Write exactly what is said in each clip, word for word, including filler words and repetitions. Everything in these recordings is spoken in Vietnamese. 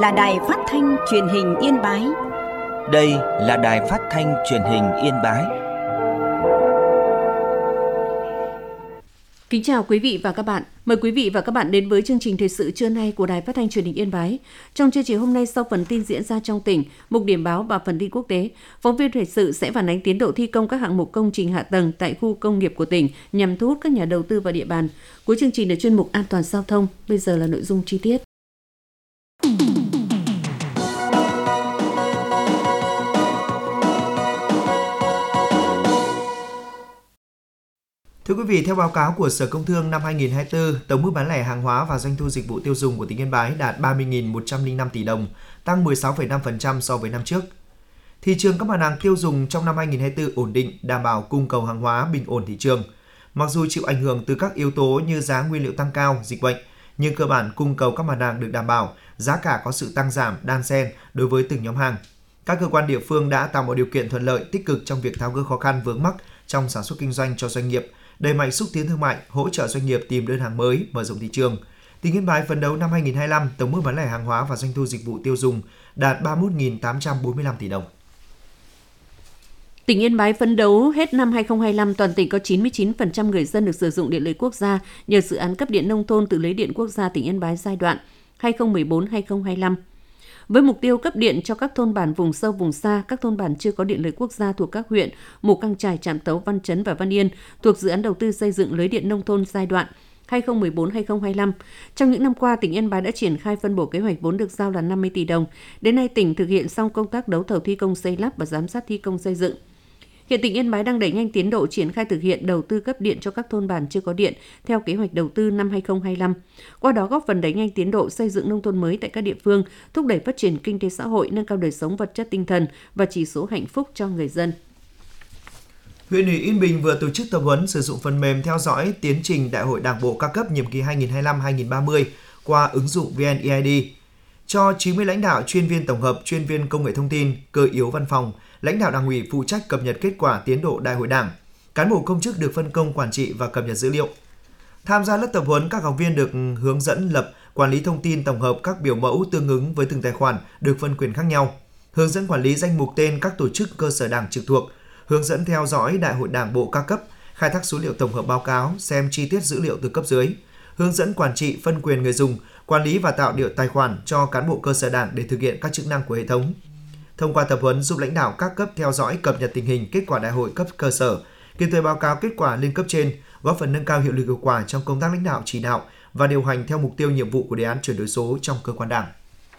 là đài phát thanh truyền hình Yên Bái. Đây là đài phát thanh truyền hình Yên Bái. Kính chào quý vị và các bạn. Mời quý vị và các bạn đến với chương trình thời sự trưa nay của Đài Phát thanh Truyền hình Yên Bái. Trong chương trình hôm nay, sau phần tin diễn ra trong tỉnh, mục điểm báo và phần tin quốc tế, phóng viên thời sự sẽ phản ánh tiến độ thi công các hạng mục công trình hạ tầng tại khu công nghiệp của tỉnh nhằm thu hút các nhà đầu tư vào địa bàn. Cuối chương trình là chuyên mục an toàn giao thông. Bây giờ là nội dung chi tiết. Thưa quý vị, theo báo cáo của Sở Công Thương năm hai nghìn không trăm hai mươi tư, tổng mức bán lẻ hàng hóa và doanh thu dịch vụ tiêu dùng của tỉnh Yên Bái đạt ba mươi nghìn một trăm lẻ năm tỷ đồng, tăng mười sáu phẩy năm phần trăm so với năm trước. Thị trường các mặt hàng tiêu dùng trong năm hai nghìn không trăm hai mươi tư ổn định, đảm bảo cung cầu hàng hóa bình ổn thị trường. Mặc dù chịu ảnh hưởng từ các yếu tố như giá nguyên liệu tăng cao, dịch bệnh, nhưng cơ bản cung cầu các mặt hàng được đảm bảo, giá cả có sự tăng giảm đan xen đối với từng nhóm hàng. Các cơ quan địa phương đã tạo mọi điều kiện thuận lợi, tích cực trong việc tháo gỡ khó khăn vướng mắc trong sản xuất kinh doanh cho doanh nghiệp, đẩy mạnh xúc tiến thương mại, hỗ trợ doanh nghiệp tìm đơn hàng mới, mở rộng thị trường. Tỉnh Yên Bái phấn đấu năm hai nghìn không trăm hai mươi lăm, tổng mức bán lẻ hàng hóa và doanh thu dịch vụ tiêu dùng đạt ba mươi mốt nghìn tám trăm bốn mươi lăm tỷ đồng. Tỉnh Yên Bái phấn đấu hết năm hai nghìn không trăm hai mươi lăm, toàn tỉnh có chín mươi chín phần trăm người dân được sử dụng điện lưới quốc gia nhờ dự án cấp điện nông thôn từ lưới điện quốc gia tỉnh Yên Bái giai đoạn hai nghìn không trăm mười bốn đến hai nghìn không trăm hai mươi lăm. Với mục tiêu cấp điện cho các thôn bản vùng sâu vùng xa, các thôn bản chưa có điện lưới quốc gia thuộc các huyện Mù Căng Chải, Trạm Tấu, Văn Chấn và Văn Yên thuộc dự án đầu tư xây dựng lưới điện nông thôn giai đoạn hai nghìn không trăm mười bốn đến hai nghìn không trăm hai mươi lăm. Trong những năm qua, tỉnh Yên Bái đã triển khai phân bổ kế hoạch vốn được giao là năm mươi tỷ đồng. Đến nay, tỉnh thực hiện xong công tác đấu thầu thi công xây lắp và giám sát thi công xây dựng. Hiện tỉnh Yên Bái đang đẩy nhanh tiến độ triển khai thực hiện đầu tư cấp điện cho các thôn bản chưa có điện theo kế hoạch đầu tư năm hai nghìn không trăm hai mươi lăm. Qua đó góp phần đẩy nhanh tiến độ xây dựng nông thôn mới tại các địa phương, thúc đẩy phát triển kinh tế xã hội, nâng cao đời sống vật chất tinh thần và chỉ số hạnh phúc cho người dân. Huyện ủy Yên Bình vừa tổ chức tập huấn sử dụng phần mềm theo dõi tiến trình Đại hội Đảng bộ các cấp nhiệm kỳ hai nghìn không trăm hai mươi lăm đến hai nghìn không trăm ba mươi qua ứng dụng vê en e i đê cho chín mươi lãnh đạo, chuyên viên tổng hợp, chuyên viên công nghệ thông tin, cơ yếu văn phòng, lãnh đạo Đảng ủy phụ trách cập nhật kết quả tiến độ Đại hội Đảng. Cán bộ công chức được phân công quản trị và cập nhật dữ liệu. Tham gia lớp tập huấn, các học viên được hướng dẫn lập, quản lý thông tin tổng hợp các biểu mẫu tương ứng với từng tài khoản được phân quyền khác nhau, hướng dẫn quản lý danh mục tên các tổ chức cơ sở Đảng trực thuộc, hướng dẫn theo dõi Đại hội Đảng bộ các cấp, khai thác số liệu tổng hợp báo cáo, xem chi tiết dữ liệu từ cấp dưới, hướng dẫn quản trị phân quyền người dùng, quản lý và tạo điều tài khoản cho cán bộ cơ sở Đảng để thực hiện các chức năng của hệ thống. Thông qua tập huấn giúp lãnh đạo các cấp theo dõi cập nhật tình hình kết quả đại hội cấp cơ sở, kịp thời báo cáo kết quả lên cấp trên, góp phần nâng cao hiệu lực hiệu quả trong công tác lãnh đạo chỉ đạo và điều hành theo mục tiêu nhiệm vụ của đề án chuyển đổi số trong cơ quan Đảng.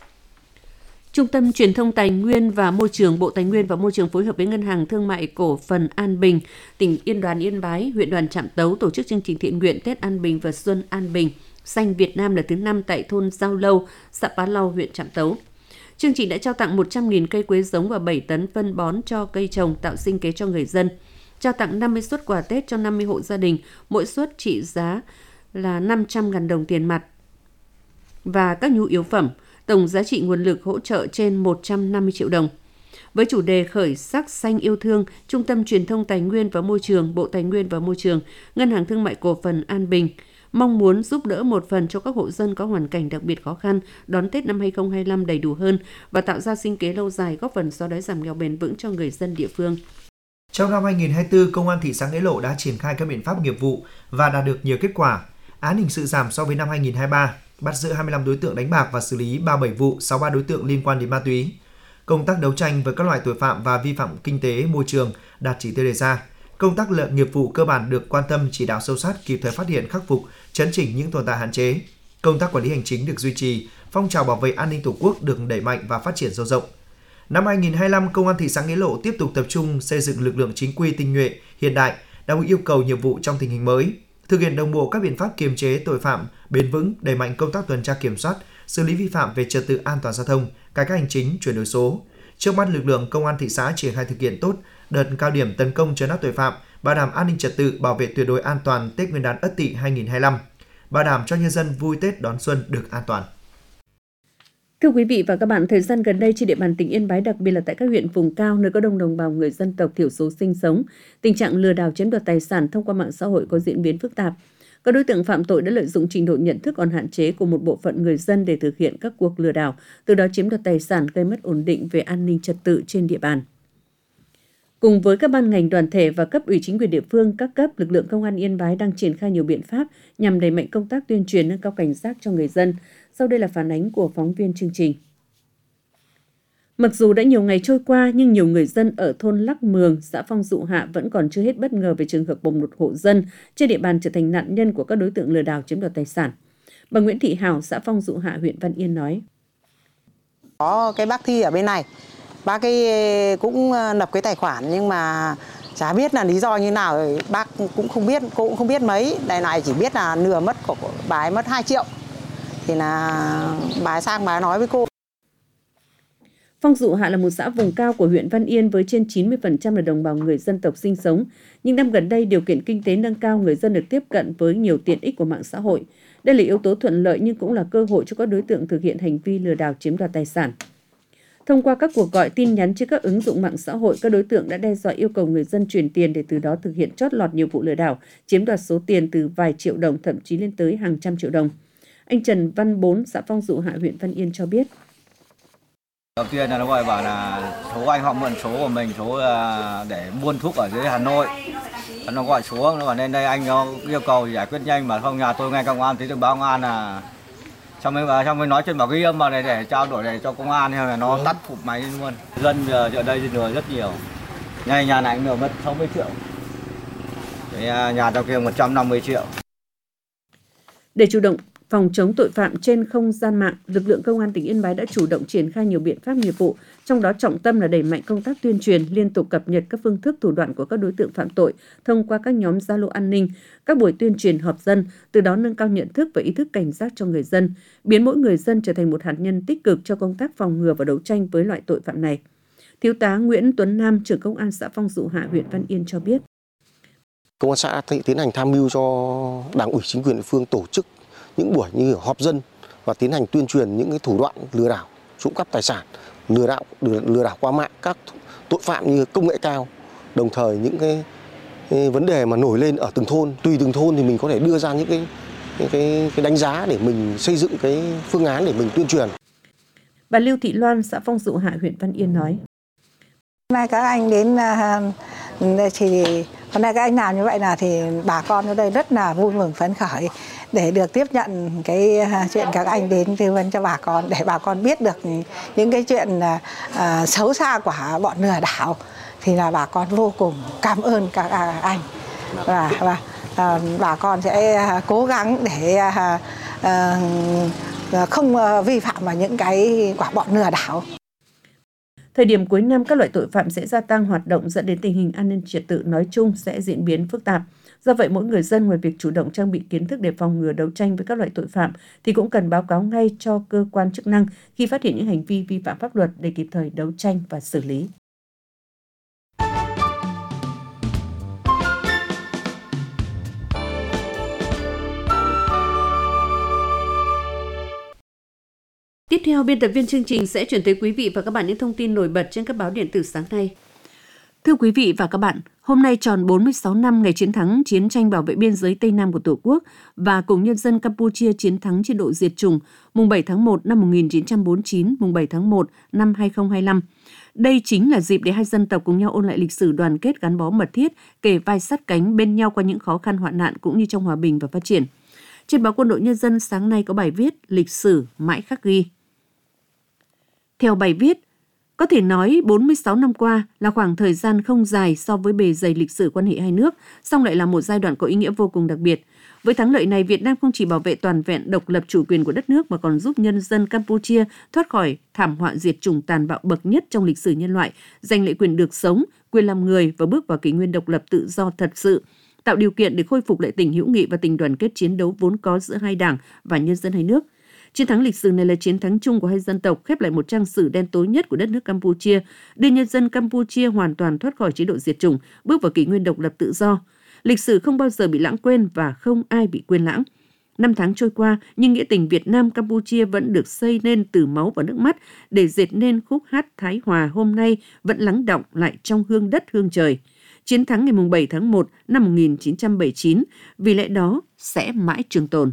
Trung tâm Truyền thông Tài nguyên và Môi trường, Bộ Tài nguyên và Môi trường phối hợp với Ngân hàng Thương mại Cổ phần An Bình, tỉnh Yên Đoàn Yên Bái, huyện Đoàn Trạm Tấu tổ chức chương trình thiện nguyện Tết An Bình và Xuân An Bình xanh Việt Nam lần thứ năm tại thôn Giao Lâu, xã Pá Lau, huyện Trạm Tấu. Chương trình đã trao tặng một trăm nghìn cây quế giống và bảy tấn phân bón cho cây trồng tạo sinh kế cho người dân. Trao tặng năm mươi suất quà Tết cho năm mươi hộ gia đình, mỗi suất trị giá là năm trăm nghìn đồng tiền mặt và các nhu yếu phẩm. Tổng giá trị nguồn lực hỗ trợ trên một trăm năm mươi triệu đồng. Với chủ đề khởi sắc xanh yêu thương, Trung tâm Truyền thông Tài nguyên và Môi trường, Bộ Tài nguyên và Môi trường, Ngân hàng Thương mại Cổ phần An Bình mong muốn giúp đỡ một phần cho các hộ dân có hoàn cảnh đặc biệt khó khăn đón Tết năm hai nghìn không trăm hai mươi lăm đầy đủ hơn và tạo ra sinh kế lâu dài, góp phần xóa đói giảm nghèo bền vững cho người dân địa phương. Trong năm hai nghìn không trăm hai mươi tư, Công an thị xã Nghĩa Lộ đã triển khai các biện pháp nghiệp vụ và đạt được nhiều kết quả. Án hình sự giảm so với năm hai nghìn không trăm hai mươi ba, bắt giữ hai mươi lăm đối tượng đánh bạc và xử lý ba mươi bảy vụ, sáu mươi ba đối tượng liên quan đến ma túy. Công tác đấu tranh với các loại tội phạm và vi phạm kinh tế môi trường đạt chỉ tiêu đề ra. Công tác lợi nghiệp vụ cơ bản được quan tâm, chỉ đạo sâu sát, kịp thời phát hiện, khắc phục, chấn chỉnh những tồn tại hạn chế. Công tác quản lý hành chính được duy trì, phong trào bảo vệ an ninh Tổ quốc được đẩy mạnh và phát triển sâu rộng. Năm hai nghìn không trăm hai mươi lăm, Công an thị xã Nghĩa Lộ tiếp tục tập trung xây dựng lực lượng chính quy tinh nhuệ, hiện đại, đáp ứng yêu cầu nhiệm vụ trong tình hình mới, thực hiện đồng bộ các biện pháp kiềm chế tội phạm bền vững, đẩy mạnh công tác tuần tra kiểm soát, xử lý vi phạm về trật tự an toàn giao thông, cải cách hành chính, chuyển đổi số. Trước mắt, lực lượng Công an thị xã triển khai thực hiện tốt đợt cao điểm tấn công trấn áp tội phạm, bảo đảm an ninh trật tự, bảo vệ tuyệt đối an toàn Tết Nguyên đán Ất Tỵ hai nghìn không trăm hai mươi lăm, bảo đảm cho nhân dân vui Tết đón xuân được an toàn. Thưa quý vị và các bạn, thời gian gần đây trên địa bàn tỉnh Yên Bái, đặc biệt là tại các huyện vùng cao nơi có đông đồng bào người dân tộc thiểu số sinh sống, tình trạng lừa đảo chiếm đoạt tài sản thông qua mạng xã hội có diễn biến phức tạp. Các đối tượng phạm tội đã lợi dụng trình độ nhận thức còn hạn chế của một bộ phận người dân để thực hiện các cuộc lừa đảo, từ đó chiếm đoạt tài sản gây mất ổn định về an ninh trật tự trên địa bàn. Cùng với các ban ngành đoàn thể và cấp ủy chính quyền địa phương các cấp, lực lượng công an Yên Bái đang triển khai nhiều biện pháp nhằm đẩy mạnh công tác tuyên truyền nâng cao cảnh giác cho người dân. Sau đây là phản ánh của phóng viên chương trình. Mặc dù đã nhiều ngày trôi qua nhưng nhiều người dân ở thôn Lắc Mường, xã Phong Dụ Hạ vẫn còn chưa hết bất ngờ về trường hợp bồng một hộ dân trên địa bàn trở thành nạn nhân của các đối tượng lừa đảo chiếm đoạt tài sản. Bà Nguyễn Thị Hảo, xã Phong Dụ Hạ, huyện Văn Yên nói: Có cái bác Thi ở bên này, bác ấy cũng lập cái tài khoản nhưng mà chả biết là lý do như nào, bác cũng không biết, cô cũng không biết mấy. Đây này chỉ biết là nửa mất của bà ấy mất hai triệu. Thì là bà ấy sang bà ấy nói với cô. Phong Dụ Hạ là một xã vùng cao của huyện Văn Yên với trên chín mươi phần trăm là đồng bào người dân tộc sinh sống. Nhưng năm gần đây, điều kiện kinh tế nâng cao, người dân được tiếp cận với nhiều tiện ích của mạng xã hội. Đây là yếu tố thuận lợi nhưng cũng là cơ hội cho các đối tượng thực hiện hành vi lừa đảo chiếm đoạt tài sản. Thông qua các cuộc gọi, tin nhắn trên các ứng dụng mạng xã hội, các đối tượng đã đe dọa yêu cầu người dân chuyển tiền để từ đó thực hiện trót lọt nhiều vụ lừa đảo, chiếm đoạt số tiền từ vài triệu đồng thậm chí lên tới hàng trăm triệu đồng. Anh Trần Văn Bốn, xã Phong Dụ Hạ, huyện Văn Yên cho biết. Đầu tiên là nó gọi bảo là số anh họ mượn số của mình, số để buôn thuốc ở dưới Hà Nội. Nó gọi xuống, nó bảo lên đây anh nó yêu cầu giải quyết nhanh, mà không nhà tôi nghe công an thấy được báo công an là xong mới xong mới nói chuyện bảo ghi âm vào này để trao đổi này cho công an, hay là nó tắt phục máy luôn. Dân ở đây lừa rất nhiều. Nhà nhà này lừa mất sáu mươi triệu. Cái nhà trong kia một trăm năm mươi triệu. Để chủ động phòng chống tội phạm trên không gian mạng, lực lượng công an tỉnh Yên Bái đã chủ động triển khai nhiều biện pháp nghiệp vụ, trong đó trọng tâm là đẩy mạnh công tác tuyên truyền, liên tục cập nhật các phương thức thủ đoạn của các đối tượng phạm tội thông qua các nhóm Zalo an ninh, các buổi tuyên truyền họp dân, từ đó nâng cao nhận thức và ý thức cảnh giác cho người dân, biến mỗi người dân trở thành một hạt nhân tích cực cho công tác phòng ngừa và đấu tranh với loại tội phạm này. Thiếu tá Nguyễn Tuấn Nam, trưởng công an xã Phong Dụ Hạ, huyện Văn Yên cho biết. Công an xã tiến hành tham mưu cho Đảng ủy chính quyền địa phương tổ chức những buổi như họp dân và tiến hành tuyên truyền những cái thủ đoạn lừa đảo, trộm cắp tài sản, lừa đảo lừa đảo qua mạng, các tội phạm như công nghệ cao. Đồng thời những cái, cái vấn đề mà nổi lên ở từng thôn, tùy từng thôn thì mình có thể đưa ra những cái cái, cái, cái đánh giá để mình xây dựng cái phương án để mình tuyên truyền. Bà Lưu Thị Loan, xã Phong Dụ Hạ, huyện Văn Yên nói: Hôm nay các anh đến thì hôm nay các anh làm như vậy là thì bà con ở đây rất là vui mừng phấn khởi để được tiếp nhận cái chuyện các anh đến tư vấn cho bà con, để bà con biết được những cái chuyện uh, xấu xa của bọn lừa đảo, thì là bà con vô cùng cảm ơn các anh, và, và uh, bà con sẽ cố gắng để uh, uh, không uh, vi phạm vào những cái của bọn lừa đảo. Thời điểm cuối năm, các loại tội phạm sẽ gia tăng hoạt động dẫn đến tình hình an ninh trật tự nói chung sẽ diễn biến phức tạp. Do vậy, mỗi người dân ngoài việc chủ động trang bị kiến thức để phòng ngừa đấu tranh với các loại tội phạm thì cũng cần báo cáo ngay cho cơ quan chức năng khi phát hiện những hành vi vi phạm pháp luật để kịp thời đấu tranh và xử lý. Tiếp theo, biên tập viên chương trình sẽ chuyển tới quý vị và các bạn những thông tin nổi bật trên các báo điện tử sáng nay. Thưa quý vị và các bạn, hôm nay tròn bốn mươi sáu năm ngày chiến thắng chiến tranh bảo vệ biên giới Tây Nam của Tổ quốc và cùng nhân dân Campuchia chiến thắng chế độ diệt chủng mùng bảy tháng một năm một nghìn chín trăm bốn mươi chín, mùng bảy tháng một năm hai nghìn không trăm hai mươi lăm. Đây chính là dịp để hai dân tộc cùng nhau ôn lại lịch sử đoàn kết gắn bó mật thiết, kề vai sát cánh bên nhau qua những khó khăn hoạn nạn cũng như trong hòa bình và phát triển. Trên báo Quân đội Nhân dân sáng nay có bài viết Lịch sử mãi khắc ghi. Theo bài viết, có thể nói bốn mươi sáu năm qua là khoảng thời gian không dài so với bề dày lịch sử quan hệ hai nước, song lại là một giai đoạn có ý nghĩa vô cùng đặc biệt. Với thắng lợi này, Việt Nam không chỉ bảo vệ toàn vẹn độc lập chủ quyền của đất nước mà còn giúp nhân dân Campuchia thoát khỏi thảm họa diệt chủng tàn bạo bậc nhất trong lịch sử nhân loại, giành lại quyền được sống, quyền làm người và bước vào kỷ nguyên độc lập tự do thật sự, tạo điều kiện để khôi phục lại tình hữu nghị và tình đoàn kết chiến đấu vốn có giữa hai đảng và nhân dân hai nước. Chiến thắng lịch sử này là chiến thắng chung của hai dân tộc, khép lại một trang sử đen tối nhất của đất nước Campuchia, đưa nhân dân Campuchia hoàn toàn thoát khỏi chế độ diệt chủng, bước vào kỷ nguyên độc lập tự do. Lịch sử không bao giờ bị lãng quên và không ai bị quên lãng. Năm tháng trôi qua, nhưng nghĩa tình Việt Nam Campuchia vẫn được xây nên từ máu và nước mắt để dệt nên khúc hát Thái Hòa hôm nay vẫn lắng đọng lại trong hương đất hương trời. chiến thắng ngày bảy tháng một năm một nghìn chín trăm bảy mươi chín, vì lẽ đó sẽ mãi trường tồn.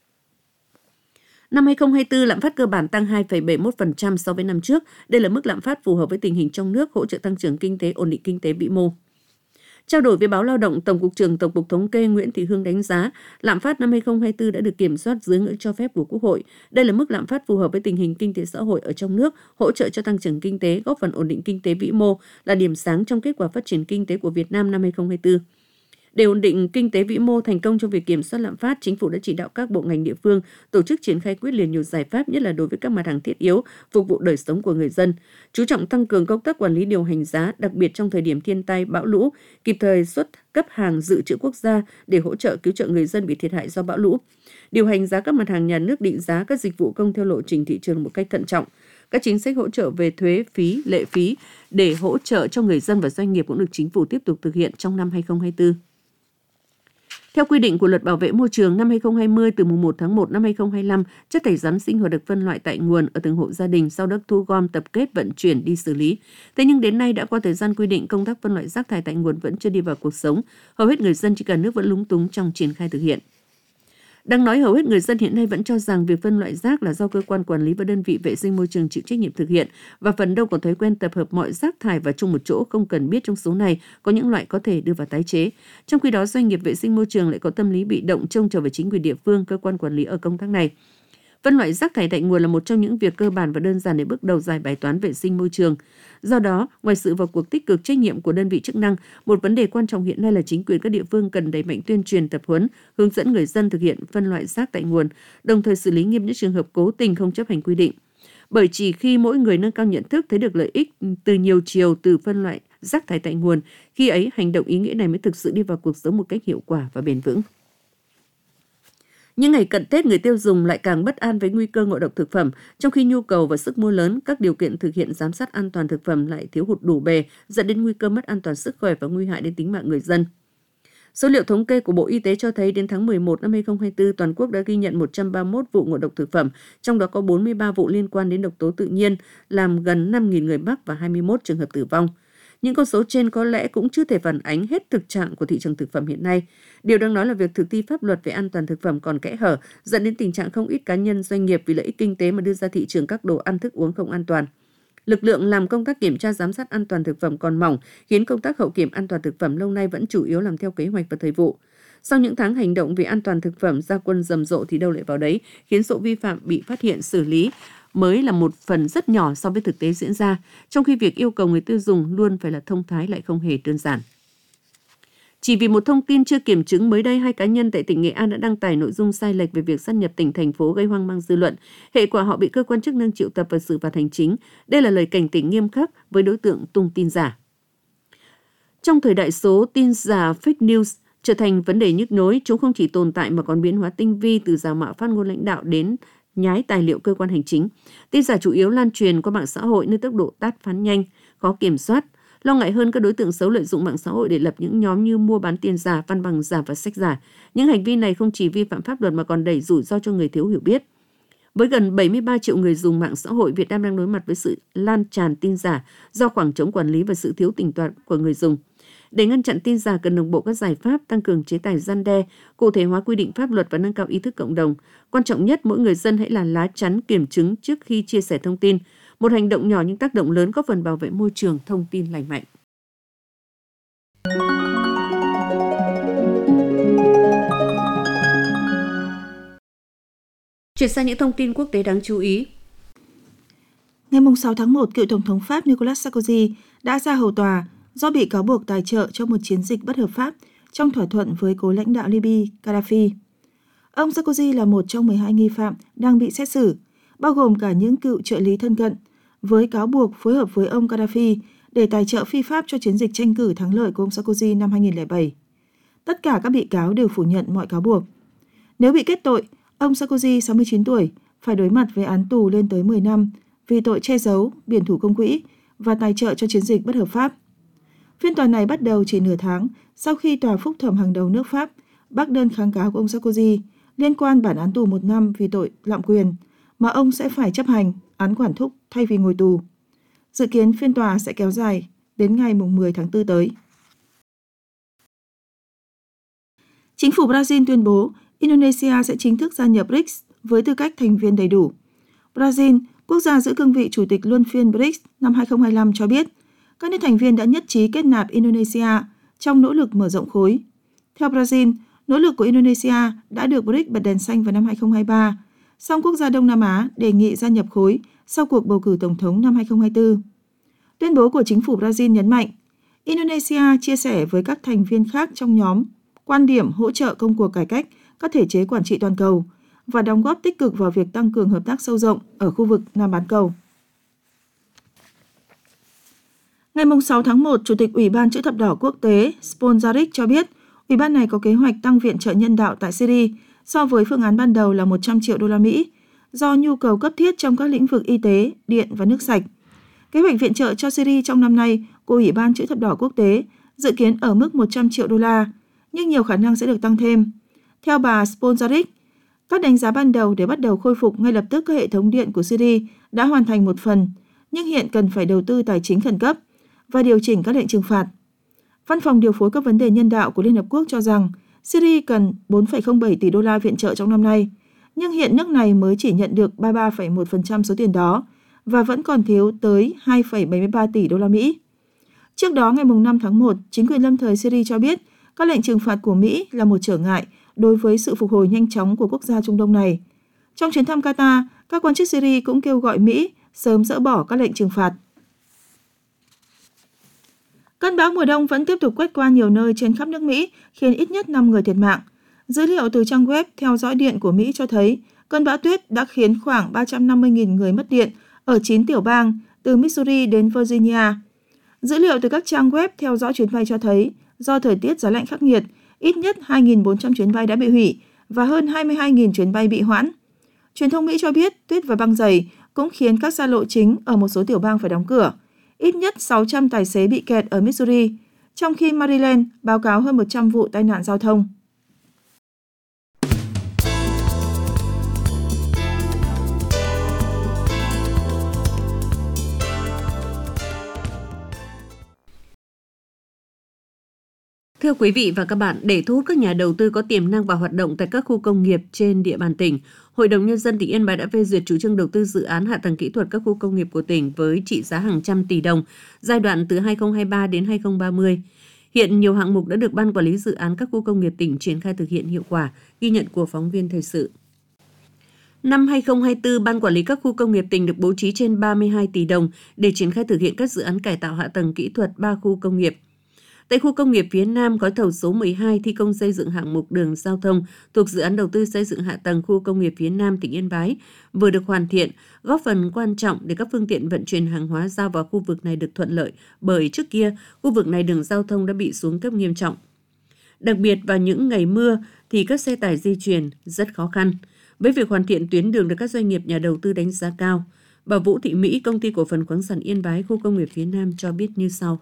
Năm hai không hai tư, lạm phát cơ bản tăng hai phẩy bảy mươi mốt phần trăm so với năm trước. Đây là mức lạm phát phù hợp với tình hình trong nước, hỗ trợ tăng trưởng kinh tế, ổn định kinh tế vĩ mô. Trao đổi với báo Lao động, Tổng cục trưởng Tổng cục Thống kê Nguyễn Thị Hương đánh giá, lạm phát năm hai không hai tư đã được kiểm soát dưới ngưỡng cho phép của Quốc hội. Đây là mức lạm phát phù hợp với tình hình kinh tế xã hội ở trong nước, hỗ trợ cho tăng trưởng kinh tế, góp phần ổn định kinh tế vĩ mô, là điểm sáng trong kết quả phát triển kinh tế của Việt Nam năm hai không hai tư. Để ổn định kinh tế vĩ mô thành công trong việc kiểm soát lạm phát, Chính phủ đã chỉ đạo các bộ ngành địa phương tổ chức triển khai quyết liệt nhiều giải pháp, nhất là đối với các mặt hàng thiết yếu, phục vụ đời sống của người dân. Chú trọng tăng cường công tác quản lý điều hành giá, đặc biệt trong thời điểm thiên tai, bão lũ, kịp thời xuất cấp hàng dự trữ quốc gia để hỗ trợ cứu trợ người dân bị thiệt hại do bão lũ. Điều hành giá các mặt hàng nhà nước, định giá các dịch vụ công theo lộ trình thị trường một cách thận trọng. Các chính sách hỗ trợ về thuế, phí, lệ phí để hỗ trợ cho người dân và doanh nghiệp cũng được Chính phủ tiếp tục thực hiện trong năm hai không hai tư. Theo quy định của Luật Bảo vệ môi trường năm hai không hai không, từ mùng một tháng một năm hai không hai lăm, chất thải rắn sinh hoạt được phân loại tại nguồn ở từng hộ gia đình, sau đó thu gom, tập kết, vận chuyển đi xử lý. Thế nhưng đến nay đã qua thời gian quy định, công tác phân loại rác thải tại nguồn vẫn chưa đi vào cuộc sống. Hầu hết người dân trên cả nước vẫn lúng túng trong triển khai thực hiện. Đáng nói, hầu hết người dân hiện nay vẫn cho rằng việc phân loại rác là do cơ quan quản lý và đơn vị vệ sinh môi trường chịu trách nhiệm thực hiện, và phần đông còn thói quen tập hợp mọi rác thải vào chung một chỗ, không cần biết trong số này có những loại có thể đưa vào tái chế. Trong khi đó, doanh nghiệp vệ sinh môi trường lại có tâm lý bị động, trông chờ vào chính quyền địa phương, cơ quan quản lý ở công tác này. Phân loại rác thải tại nguồn là một trong những việc cơ bản và đơn giản để bước đầu giải bài toán vệ sinh môi trường. Do đó, ngoài sự vào cuộc tích cực, trách nhiệm của đơn vị chức năng, một vấn đề quan trọng hiện nay là chính quyền các địa phương cần đẩy mạnh tuyên truyền, tập huấn, hướng dẫn người dân thực hiện phân loại rác tại nguồn, đồng thời xử lý nghiêm những trường hợp cố tình không chấp hành quy định. Bởi chỉ khi mỗi người nâng cao nhận thức, thấy được lợi ích từ nhiều chiều từ phân loại rác thải tại nguồn, khi ấy hành động ý nghĩa này mới thực sự đi vào cuộc sống một cách hiệu quả và bền vững. Những ngày cận Tết, người tiêu dùng lại càng bất an với nguy cơ ngộ độc thực phẩm, trong khi nhu cầu và sức mua lớn, các điều kiện thực hiện giám sát an toàn thực phẩm lại thiếu hụt đủ bề, dẫn đến nguy cơ mất an toàn sức khỏe và nguy hại đến tính mạng người dân. Số liệu thống kê của Bộ Y tế cho thấy đến tháng mười một năm hai không hai tư, toàn quốc đã ghi nhận một trăm ba mươi mốt vụ ngộ độc thực phẩm, trong đó có bốn mươi ba vụ liên quan đến độc tố tự nhiên, làm gần năm nghìn người mắc và hai mươi mốt trường hợp tử vong. Những con số trên có lẽ cũng chưa thể phản ánh hết thực trạng của thị trường thực phẩm hiện nay. Điều đáng nói là việc thực thi pháp luật về an toàn thực phẩm còn kẽ hở, dẫn đến tình trạng không ít cá nhân, doanh nghiệp vì lợi ích kinh tế mà đưa ra thị trường các đồ ăn thức uống không an toàn. Lực lượng làm công tác kiểm tra giám sát an toàn thực phẩm còn mỏng, khiến công tác hậu kiểm an toàn thực phẩm lâu nay vẫn chủ yếu làm theo kế hoạch và thời vụ. Sau những tháng hành động về an toàn thực phẩm ra quân rầm rộ thì đâu lại vào đấy, khiến số vi phạm bị phát hiện xử lý mới là một phần rất nhỏ so với thực tế diễn ra, trong khi việc yêu cầu người tiêu dùng luôn phải là thông thái lại không hề đơn giản. Chỉ vì một thông tin chưa kiểm chứng, mới đây hai cá nhân tại tỉnh Nghệ An đã đăng tải nội dung sai lệch về việc sát nhập tỉnh, thành phố gây hoang mang dư luận. Hệ quả họ bị cơ quan chức năng triệu tập và xử phạt hành chính. Đây là lời cảnh tỉnh nghiêm khắc với đối tượng tung tin giả. Trong thời đại số, tin giả fake news trở thành vấn đề nhức nhối. Chúng không chỉ tồn tại mà còn biến hóa tinh vi, từ giả mạo phát ngôn lãnh đạo đến nhái tài liệu cơ quan hành chính. Tin giả chủ yếu lan truyền qua mạng xã hội, nơi tốc độ tát phán nhanh, khó kiểm soát. Lo ngại hơn, các đối tượng xấu lợi dụng mạng xã hội để lập những nhóm như mua bán tiền giả, văn bằng giả và sách giả. Những hành vi này không chỉ vi phạm pháp luật mà còn đẩy rủi ro cho người thiếu hiểu biết. Với gần bảy mươi ba triệu người dùng mạng xã hội, Việt Nam đang đối mặt với sự lan tràn tin giả do khoảng trống quản lý và sự thiếu tỉnh tọa của người dùng. Để ngăn chặn tin giả, cần đồng bộ các giải pháp, tăng cường chế tài răn đe, cụ thể hóa quy định pháp luật và nâng cao ý thức cộng đồng. Quan trọng nhất, mỗi người dân hãy là lá chắn kiểm chứng trước khi chia sẻ thông tin. Một hành động nhỏ nhưng tác động lớn, góp phần bảo vệ môi trường thông tin lành mạnh. Chuyển sang những thông tin quốc tế đáng chú ý. Ngày sáu tháng một, cựu Tổng thống Pháp Nicolas Sarkozy đã ra hầu tòa do bị cáo buộc tài trợ cho một chiến dịch bất hợp pháp trong thỏa thuận với cố lãnh đạo Libya Gaddafi. Ông Sarkozy là một trong mười hai nghi phạm đang bị xét xử, bao gồm cả những cựu trợ lý thân cận, với cáo buộc phối hợp với ông Gaddafi để tài trợ phi pháp cho chiến dịch tranh cử thắng lợi của ông Sarkozy năm hai nghìn không trăm lẻ bảy. Tất cả các bị cáo đều phủ nhận mọi cáo buộc. Nếu bị kết tội, ông Sarkozy, sáu mươi chín tuổi, phải đối mặt với án tù lên tới mười năm vì tội che giấu, biển thủ công quỹ và tài trợ cho chiến dịch bất hợp pháp. Phiên tòa này bắt đầu chỉ nửa tháng sau khi Tòa phúc thẩm hàng đầu nước Pháp bác đơn kháng cáo của ông Sarkozy liên quan bản án tù một năm vì tội lạm quyền, mà ông sẽ phải chấp hành án quản thúc thay vì ngồi tù. Dự kiến phiên tòa sẽ kéo dài đến ngày mười tháng tư tới. Chính phủ Brazil tuyên bố Indonesia sẽ chính thức gia nhập bê rê i xê với tư cách thành viên đầy đủ. Brazil, quốc gia giữ cương vị chủ tịch luân phiên bê rê i xê năm hai không hai lăm cho biết, các nước thành viên đã nhất trí kết nạp Indonesia trong nỗ lực mở rộng khối. Theo Brazil, nỗ lực của Indonesia đã được bê rê i xê bật đèn xanh vào năm hai không hai ba, song quốc gia Đông Nam Á đề nghị gia nhập khối sau cuộc bầu cử tổng thống năm hai không hai tư. Tuyên bố của chính phủ Brazil nhấn mạnh, Indonesia chia sẻ với các thành viên khác trong nhóm quan điểm hỗ trợ công cuộc cải cách các thể chế quản trị toàn cầu và đóng góp tích cực vào việc tăng cường hợp tác sâu rộng ở khu vực Nam bán cầu. Ngày sáu tháng một, Chủ tịch Ủy ban Chữ thập đỏ quốc tế Sponzaric cho biết, Ủy ban này có kế hoạch tăng viện trợ nhân đạo tại Syria so với phương án ban đầu là một trăm triệu đô la Mỹ, do nhu cầu cấp thiết trong các lĩnh vực y tế, điện và nước sạch. Kế hoạch viện trợ cho Syria trong năm nay của Ủy ban Chữ thập đỏ quốc tế dự kiến ở mức một trăm triệu đô la, nhưng nhiều khả năng sẽ được tăng thêm. Theo bà Sponzaric, các đánh giá ban đầu để bắt đầu khôi phục ngay lập tức các hệ thống điện của Syria đã hoàn thành một phần, nhưng hiện cần phải đầu tư tài chính khẩn cấp và điều chỉnh các lệnh trừng phạt. Văn phòng điều phối các vấn đề nhân đạo của Liên Hợp Quốc cho rằng Syria cần bốn phẩy không bảy tỷ đô la viện trợ trong năm nay, nhưng hiện nước này mới chỉ nhận được ba mươi ba phẩy một phần trăm số tiền đó và vẫn còn thiếu tới hai phẩy bảy mươi ba tỷ đô la Mỹ. Trước đó, ngày năm tháng một, chính quyền lâm thời Syria cho biết các lệnh trừng phạt của Mỹ là một trở ngại đối với sự phục hồi nhanh chóng của quốc gia Trung Đông này. Trong chuyến thăm Qatar, các quan chức Syria cũng kêu gọi Mỹ sớm dỡ bỏ các lệnh trừng phạt. Cơn bão mùa đông vẫn tiếp tục quét qua nhiều nơi trên khắp nước Mỹ, khiến ít nhất năm người thiệt mạng. Dữ liệu từ trang web theo dõi điện của Mỹ cho thấy, cơn bão tuyết đã khiến khoảng ba trăm năm mươi nghìn người mất điện ở chín tiểu bang, từ Missouri đến Virginia. Dữ liệu từ các trang web theo dõi chuyến bay cho thấy, do thời tiết giá lạnh khắc nghiệt, ít nhất hai nghìn bốn trăm chuyến bay đã bị hủy và hơn hai mươi hai nghìn chuyến bay bị hoãn. Truyền thông Mỹ cho biết tuyết và băng dày cũng khiến các xa lộ chính ở một số tiểu bang phải đóng cửa. Ít nhất sáu trăm tài xế bị kẹt ở Missouri, trong khi Maryland báo cáo hơn một trăm vụ tai nạn giao thông. Thưa quý vị và các bạn, để thu hút các nhà đầu tư có tiềm năng vào hoạt động tại các khu công nghiệp trên địa bàn tỉnh, Hội đồng Nhân dân tỉnh Yên Bái đã phê duyệt chủ trương đầu tư dự án hạ tầng kỹ thuật các khu công nghiệp của tỉnh với trị giá hàng trăm tỷ đồng, giai đoạn từ hai nghìn không trăm hai mươi ba đến hai nghìn không trăm ba mươi. Hiện nhiều hạng mục đã được Ban Quản lý Dự án các khu công nghiệp tỉnh triển khai thực hiện hiệu quả, ghi nhận của phóng viên thời sự. Năm hai nghìn không trăm hai mươi tư, Ban Quản lý các khu công nghiệp tỉnh được bố trí trên ba mươi hai tỷ đồng để triển khai thực hiện các dự án cải tạo hạ tầng kỹ thuật ba khu công nghiệp. Tại khu công nghiệp phía Nam, gói thầu số mười hai thi công xây dựng hạng mục đường giao thông thuộc dự án đầu tư xây dựng hạ tầng khu công nghiệp phía Nam tỉnh Yên Bái vừa được hoàn thiện, góp phần quan trọng để các phương tiện vận chuyển hàng hóa ra vào khu vực này được thuận lợi, bởi trước kia khu vực này đường giao thông đã bị xuống cấp nghiêm trọng. Đặc biệt vào những ngày mưa thì các xe tải di chuyển rất khó khăn. Với việc hoàn thiện tuyến đường được các doanh nghiệp nhà đầu tư đánh giá cao, bà Vũ Thị Mỹ, Công ty Cổ phần Khoáng sản Yên Bái, khu công nghiệp phía Nam cho biết như sau.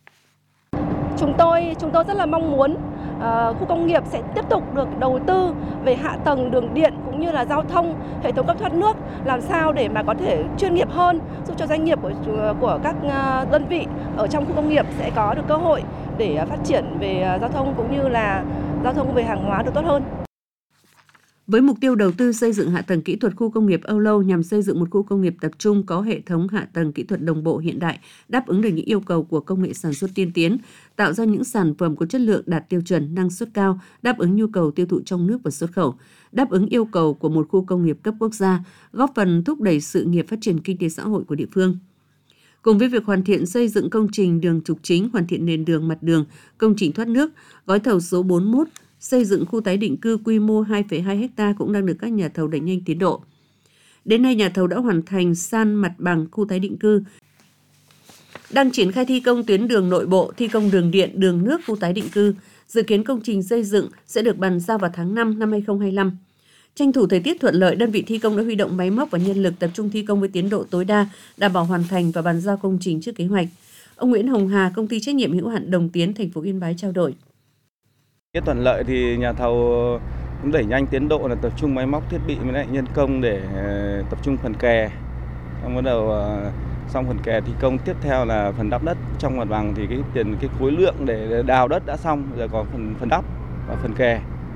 Chúng tôi chúng tôi rất là mong muốn uh, khu công nghiệp sẽ tiếp tục được đầu tư về hạ tầng đường điện cũng như là giao thông, hệ thống cấp thoát nước, làm sao để mà có thể chuyên nghiệp hơn, giúp cho doanh nghiệp của của các uh, đơn vị ở trong khu công nghiệp sẽ có được cơ hội để uh, phát triển về uh, giao thông cũng như là giao thông về hàng hóa được tốt hơn. Với mục tiêu đầu tư xây dựng hạ tầng kỹ thuật khu công nghiệp Âu Lâu nhằm xây dựng một khu công nghiệp tập trung có hệ thống hạ tầng kỹ thuật đồng bộ hiện đại, đáp ứng được những yêu cầu của công nghệ sản xuất tiên tiến, tạo ra những sản phẩm có chất lượng đạt tiêu chuẩn, năng suất cao, đáp ứng nhu cầu tiêu thụ trong nước và xuất khẩu, đáp ứng yêu cầu của một khu công nghiệp cấp quốc gia, góp phần thúc đẩy sự nghiệp phát triển kinh tế xã hội của địa phương. Cùng với việc hoàn thiện xây dựng công trình đường trục chính, hoàn thiện nền đường, mặt đường, công trình thoát nước, gói thầu số bốn mươi mốt xây dựng khu tái định cư quy mô hai phẩy hai héc ta cũng đang được các nhà thầu đẩy nhanh tiến độ. Đến nay, nhà thầu đã hoàn thành san mặt bằng khu tái định cư, đang triển khai thi công tuyến đường nội bộ, thi công đường điện, đường nước khu tái định cư. Dự kiến công trình xây dựng sẽ được bàn giao vào tháng năm năm hai nghìn không trăm hai mươi lăm. Tranh thủ thời tiết thuận lợi, đơn vị thi công đã huy động máy móc và nhân lực tập trung thi công với tiến độ tối đa, đảm bảo hoàn thành và bàn giao công trình trước kế hoạch. Ông Nguyễn Hồng Hà, công ty trách nhiệm hữu hạn Đồng Tiến, thành phố Yên Bái trao đổi. Cái thuận lợi thì nhà thầu cũng đẩy nhanh tiến độ là tập trung máy móc thiết bị với lại nhân công để tập trung phần kè. Xong bắt đầu xong phần kè thi công, tiếp theo là phần đắp đất. Trong mặt bằng thì cái tiền cái khối lượng để đào đất đã xong, giờ có phần phần đắp và phần kè.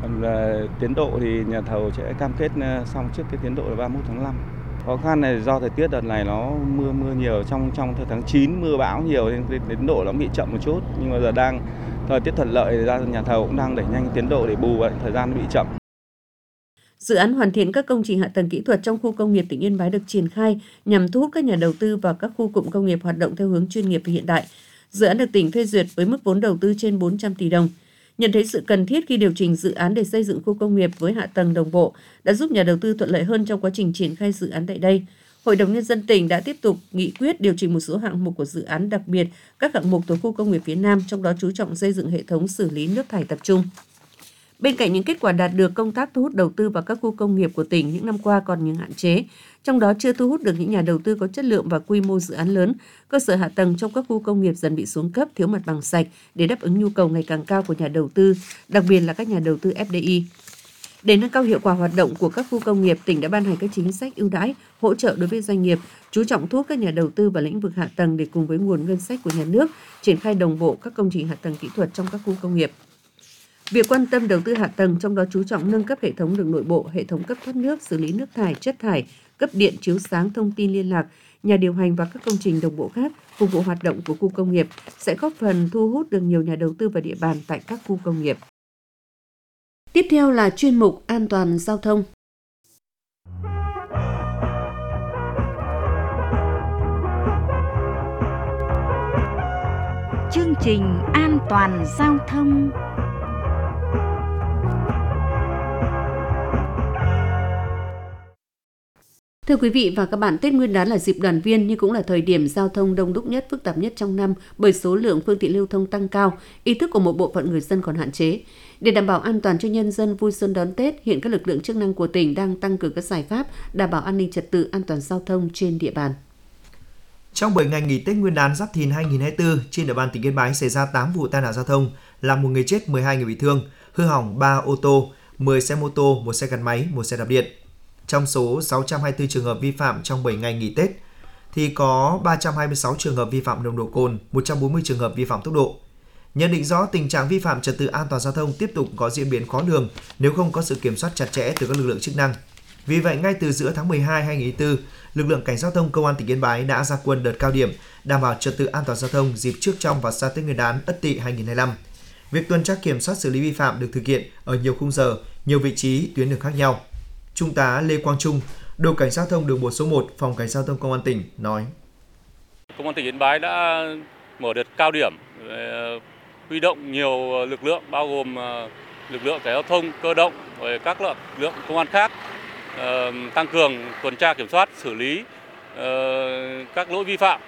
Còn uh, tiến độ thì nhà thầu sẽ cam kết uh, xong trước cái tiến độ là ba mươi mốt tháng năm. Khó khăn này do thời tiết đợt này nó mưa mưa nhiều, trong trong tháng chín mưa bão nhiều nên tiến độ nó bị chậm một chút, nhưng mà giờ đang thời tiết thuận lợi thì ra nhà thầu cũng đang đẩy nhanh tiến độ để bù vậy thời gian bị chậm. Dự án hoàn thiện các công trình hạ tầng kỹ thuật trong khu công nghiệp tỉnh Yên Bái được triển khai nhằm thu hút các nhà đầu tư vào các khu cụm công nghiệp hoạt động theo hướng chuyên nghiệp và hiện đại. Dự án được tỉnh phê duyệt với mức vốn đầu tư trên bốn trăm tỷ đồng. Nhận thấy sự cần thiết khi điều chỉnh dự án để xây dựng khu công nghiệp với hạ tầng đồng bộ đã giúp nhà đầu tư thuận lợi hơn trong quá trình triển khai dự án tại đây. Hội đồng Nhân dân tỉnh đã tiếp tục nghị quyết điều chỉnh một số hạng mục của dự án, đặc biệt các hạng mục thuộc khu công nghiệp phía Nam, trong đó chú trọng xây dựng hệ thống xử lý nước thải tập trung. Bên cạnh những kết quả đạt được, công tác thu hút đầu tư vào các khu công nghiệp của tỉnh những năm qua còn những hạn chế, trong đó chưa thu hút được những nhà đầu tư có chất lượng và quy mô dự án lớn. Cơ sở hạ tầng trong các khu công nghiệp dần bị xuống cấp, thiếu mặt bằng sạch để đáp ứng nhu cầu ngày càng cao của nhà đầu tư, đặc biệt là các nhà đầu tư ép đê i. Để nâng cao hiệu quả hoạt động của các khu công nghiệp, tỉnh đã ban hành các chính sách ưu đãi, hỗ trợ đối với doanh nghiệp, chú trọng thu hút các nhà đầu tư vào lĩnh vực hạ tầng để cùng với nguồn ngân sách của nhà nước triển khai đồng bộ các công trình hạ tầng kỹ thuật trong các khu công nghiệp. Việc quan tâm đầu tư hạ tầng, trong đó chú trọng nâng cấp hệ thống đường nội bộ, hệ thống cấp thoát nước, xử lý nước thải, chất thải, cấp điện, chiếu sáng, thông tin liên lạc, nhà điều hành và các công trình đồng bộ khác phục vụ hoạt động của khu công nghiệp sẽ góp phần thu hút được nhiều nhà đầu tư vào địa bàn tại các khu công nghiệp. Tiếp theo là chuyên mục An toàn giao thông. Chương trình An toàn giao thông. Thưa quý vị và các bạn, Tết Nguyên đán là dịp đoàn viên nhưng cũng là thời điểm giao thông đông đúc nhất, phức tạp nhất trong năm bởi số lượng phương tiện lưu thông tăng cao, ý thức của một bộ phận người dân còn hạn chế. Để đảm bảo an toàn cho nhân dân vui xuân đón Tết, hiện các lực lượng chức năng của tỉnh đang tăng cường các giải pháp đảm bảo an ninh trật tự, an toàn giao thông trên địa bàn. Trong bảy ngày nghỉ Tết Nguyên đán Giáp Thìn hai nghìn không trăm hai mươi tư, trên địa bàn tỉnh Yên Bái xảy ra tám vụ tai nạn giao thông, làm một người chết, mười hai người bị thương, hư hỏng ba ô tô, mười xe mô tô, một xe gắn máy, một xe đạp điện. Trong số sáu trăm hai mươi tư trường hợp vi phạm trong bảy ngày nghỉ Tết, thì có ba trăm hai mươi sáu trường hợp vi phạm nồng độ cồn, một trăm bốn mươi trường hợp vi phạm tốc độ. Nhận định rõ tình trạng vi phạm trật tự an toàn giao thông tiếp tục có diễn biến khó lường nếu không có sự kiểm soát chặt chẽ từ các lực lượng chức năng. Vì vậy, ngay từ giữa tháng mười hai hai nghìn không trăm hai mươi tư, lực lượng cảnh sát giao thông công an tỉnh Yên Bái đã ra quân đợt cao điểm đảm bảo trật tự an toàn giao thông dịp trước, trong và sau Tết Nguyên đán Ất Tỵ hai nghìn không trăm hai mươi lăm. Việc tuần tra kiểm soát xử lý vi phạm được thực hiện ở nhiều khung giờ, nhiều vị trí, tuyến đường khác nhau. Trung tá Lê Quang Trung, đội cảnh sát giao thông đường bộ số một, phòng cảnh sát giao thông công an tỉnh nói: Công an tỉnh Yên Bái đã mở đợt cao điểm, huy động nhiều lực lượng bao gồm lực lượng cảnh sát giao thông, cơ động và các lực lượng công an khác tăng cường tuần tra kiểm soát, xử lý các lỗi vi phạm,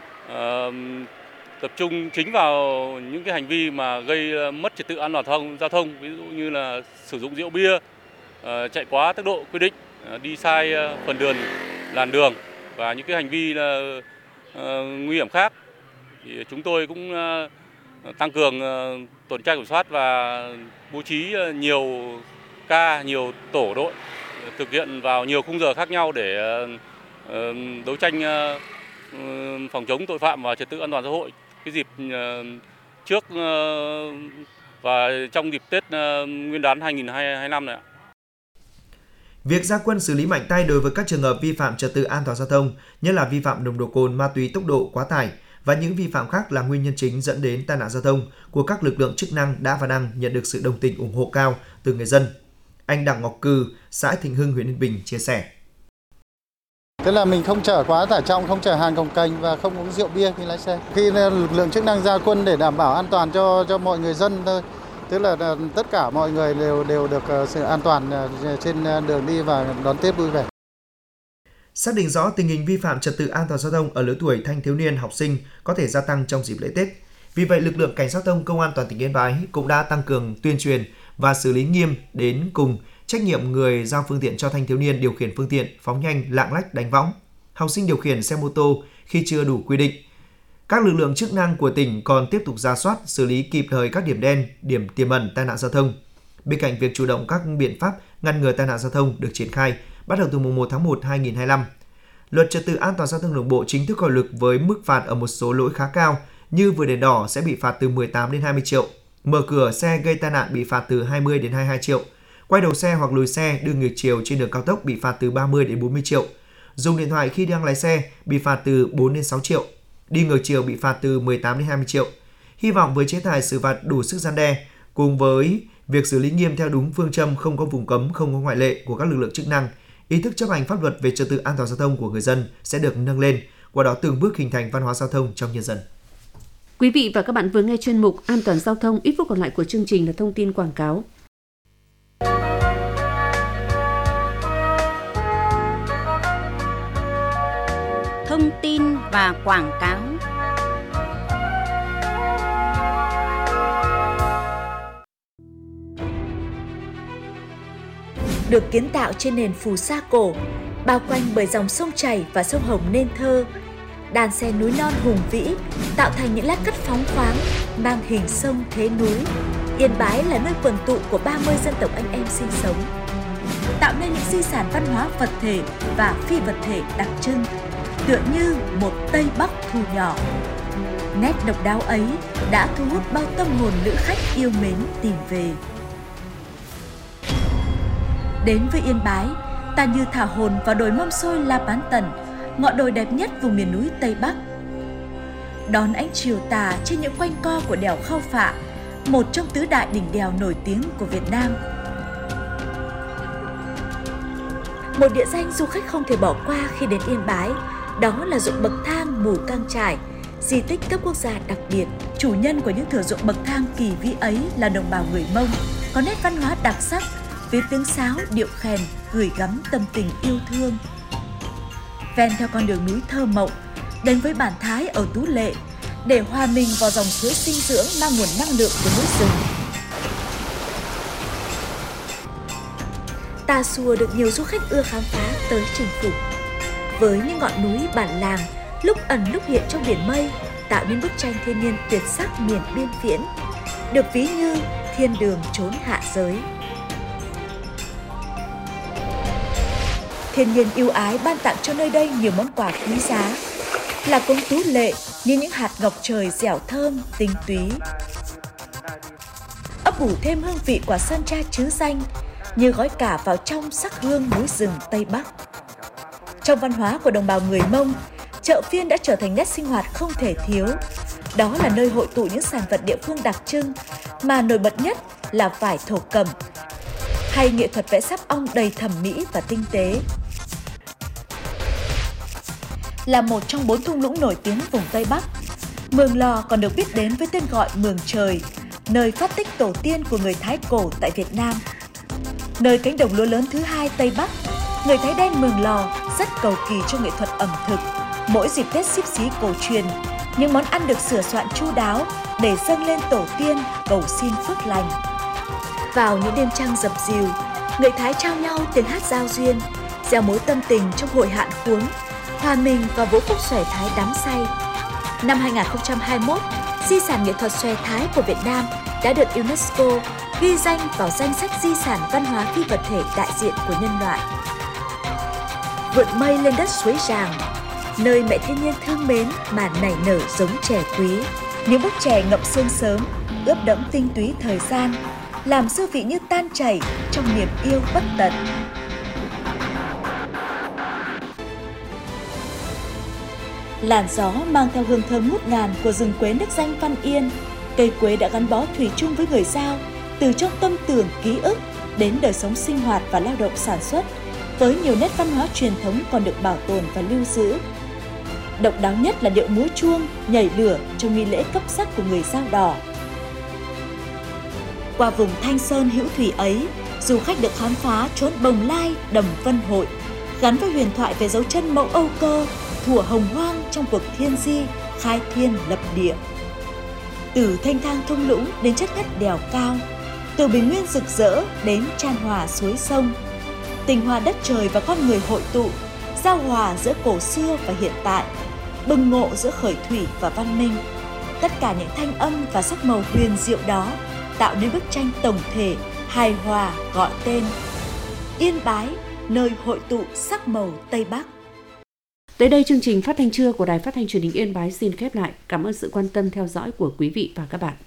tập trung chính vào những cái hành vi mà gây mất trật tự an toàn giao thông, ví dụ như là sử dụng rượu bia, chạy quá tốc độ quy định, đi sai phần đường, làn đường và những cái hành vi là nguy hiểm khác. Thì chúng tôi cũng tăng cường tuần tra kiểm soát và bố trí nhiều ca, nhiều tổ đội thực hiện vào nhiều khung giờ khác nhau để đấu tranh phòng chống tội phạm và trật tự an toàn xã hội cái dịp trước và trong dịp Tết Nguyên đán hai nghìn không trăm hai mươi lăm này ạ. Việc ra quân xử lý mạnh tay đối với các trường hợp vi phạm trật tự an toàn giao thông, nhất là vi phạm nồng độ cồn, ma túy, tốc độ, quá tải và những vi phạm khác là nguyên nhân chính dẫn đến tai nạn giao thông của các lực lượng chức năng đã và đang nhận được sự đồng tình ủng hộ cao từ người dân. Anh Đặng Ngọc Cừ, xã Thịnh Hưng, huyện Yên Bình chia sẻ: Tức là mình không chở quá tải trọng, không chở hàng cồng kềnh và không uống rượu bia khi lái xe. Khi lực lượng chức năng ra quân để đảm bảo an toàn cho cho mọi người dân thôi. Tức là tất cả mọi người đều đều được sự an toàn trên đường đi và đón Tết vui vẻ. Xác định rõ tình hình vi phạm trật tự an toàn giao thông ở lứa tuổi thanh thiếu niên, học sinh có thể gia tăng trong dịp lễ Tết. Vì vậy, lực lượng cảnh sát giao thông công an toàn tỉnh Yên Bái cũng đã tăng cường tuyên truyền và xử lý nghiêm đến cùng trách nhiệm người giao phương tiện cho thanh thiếu niên điều khiển phương tiện phóng nhanh, lạng lách, đánh võng, học sinh điều khiển xe mô tô khi chưa đủ quy định. Các lực lượng chức năng của tỉnh còn tiếp tục rà soát, xử lý kịp thời các điểm đen, điểm tiềm ẩn tai nạn giao thông. Bên cạnh việc chủ động các biện pháp ngăn ngừa tai nạn giao thông được triển khai bắt đầu từ mùng một tháng một năm hai nghìn không trăm hai mươi lăm. Luật trật tự an toàn giao thông đường bộ chính thức có hiệu lực với mức phạt ở một số lỗi khá cao, như vượt đèn đỏ sẽ bị phạt từ mười tám đến hai mươi triệu, Mở cửa xe gây tai nạn bị phạt từ hai mươi đến hai mươi hai triệu. Quay đầu xe hoặc lùi xe đưa ngược chiều trên đường cao tốc bị phạt từ ba mươi đến bốn mươi triệu. Dùng điện thoại khi đang lái xe bị phạt từ bốn đến sáu triệu. Đi ngược chiều bị phạt từ mười tám đến hai mươi triệu. Hy vọng với chế tài xử phạt đủ sức răn đe, cùng với việc xử lý nghiêm theo đúng phương châm không có vùng cấm, không có ngoại lệ của các lực lượng chức năng, ý thức chấp hành pháp luật về trật tự an toàn giao thông của người dân sẽ được nâng lên, qua đó từng bước hình thành văn hóa giao thông trong nhân dân. Quý vị và các bạn vừa nghe chuyên mục An toàn giao thông, ít phút còn lại của chương trình là thông tin quảng cáo. Thông tin và quảng cáo. Được kiến tạo trên nền phù sa cổ, bao quanh bởi dòng sông chảy và sông Hồng nên thơ, đàn xe núi non hùng vĩ tạo thành những lát cắt phóng khoáng mang hình sông thế núi. Yên Bái là nơi quần tụ của ba mươi dân tộc anh em sinh sống, tạo nên những di sản văn hóa vật thể và phi vật thể đặc trưng, tựa như một Tây Bắc thu nhỏ. Nét độc đáo ấy đã thu hút bao tâm hồn lữ khách yêu mến tìm về. Đến với Yên Bái, ta như thả hồn vào đồi Mâm Xôi La Bán Tần, ngọn đồi đẹp nhất vùng miền núi Tây Bắc. Đón ánh chiều tà trên những quanh co của đèo Khao Phạ, một trong tứ đại đỉnh đèo nổi tiếng của Việt Nam. Một địa danh du khách không thể bỏ qua khi đến Yên Bái, đó là ruộng bậc thang Mù Cang Chải, di tích cấp quốc gia đặc biệt. Chủ nhân của những thửa ruộng bậc thang kỳ vĩ ấy là đồng bào người Mông, có nét văn hóa đặc sắc, với tiếng sáo, điệu khèn gửi gắm tâm tình yêu thương. Ven theo con đường núi thơ mộng, đến với bản Thái ở Tú Lệ, để hòa mình vào dòng suối sinh dưỡng mang nguồn năng lượng của núi rừng. Tà Xùa được nhiều du khách ưa khám phá tới chinh phục. Với những ngọn núi bản làng, lúc ẩn lúc hiện trong biển mây, tạo nên bức tranh thiên nhiên tuyệt sắc miền biên viễn, được ví như thiên đường chốn hạ giới. Thiên nhiên ưu ái ban tặng cho nơi đây nhiều món quà quý giá, là cống Tú Lệ như những hạt ngọc trời dẻo thơm, tinh túy. Ấp ủ thêm hương vị quả sơn tra trứ danh như gói cả vào trong sắc hương núi rừng Tây Bắc. Trong văn hóa của đồng bào người Mông, chợ phiên đã trở thành nét sinh hoạt không thể thiếu. Đó là nơi hội tụ những sản vật địa phương đặc trưng, mà nổi bật nhất là vải thổ cẩm, hay nghệ thuật vẽ sáp ong đầy thẩm mỹ và tinh tế. Là một trong bốn thung lũng nổi tiếng vùng Tây Bắc, Mường Lò còn được biết đến với tên gọi Mường Trời, nơi phát tích tổ tiên của người Thái cổ tại Việt Nam. Nơi cánh đồng lúa lớn thứ hai Tây Bắc, người Thái đen Mường Lò rất cầu kỳ cho nghệ thuật ẩm thực. Mỗi dịp Tết Xíp Xí cổ truyền, những món ăn được sửa soạn chu đáo để dâng lên tổ tiên cầu xin phước lành. Vào những đêm trăng dập dìu, người Thái trao nhau tiếng hát giao duyên, gieo mối tâm tình trong hội hạn khuống, hòa mình vào vũ khúc xòe Thái đắm say. Năm hai không hai mốt, di sản nghệ thuật xòe Thái của Việt Nam đã được UNESCO ghi danh vào danh sách di sản văn hóa phi vật thể đại diện của nhân loại. Vượt mây lên đất suối Ràng, nơi mẹ thiên nhiên thương mến mà nảy nở giống chè quý. Những bức chè ngậm sương sớm, ướp đẫm tinh túy thời gian, làm dư vị như tan chảy trong niềm yêu bất tận. Làn gió mang theo hương thơm ngút ngàn của rừng quế nước danh Văn Yên. Cây quế đã gắn bó thủy chung với người Dao, từ trong tâm tưởng ký ức đến đời sống sinh hoạt và lao động sản xuất, với nhiều nét văn hóa truyền thống còn được bảo tồn và lưu giữ. Độc đáo nhất là điệu múa chuông, nhảy lửa trong nghi lễ cấp sắc của người Dao Đỏ. Qua vùng Thanh Sơn hữu thủy ấy, du khách được khám phá chốn Bồng Lai, Đầm Vân Hội, gắn với huyền thoại về dấu chân mẫu Âu Cơ, thủa hồng hoang trong cuộc thiên di, khai thiên lập địa. Từ thanh thang thung lũng đến chất ngất đèo cao, từ bình nguyên rực rỡ đến chan hòa suối sông, tình hòa đất trời và con người hội tụ, giao hòa giữa cổ xưa và hiện tại, bừng ngộ giữa khởi thủy và văn minh. Tất cả những thanh âm và sắc màu huyền diệu đó tạo nên bức tranh tổng thể, hài hòa gọi tên Yên Bái, nơi hội tụ sắc màu Tây Bắc. Tới đây chương trình phát thanh trưa của Đài Phát thanh Truyền hình Yên Bái xin khép lại. Cảm ơn sự quan tâm theo dõi của quý vị và các bạn.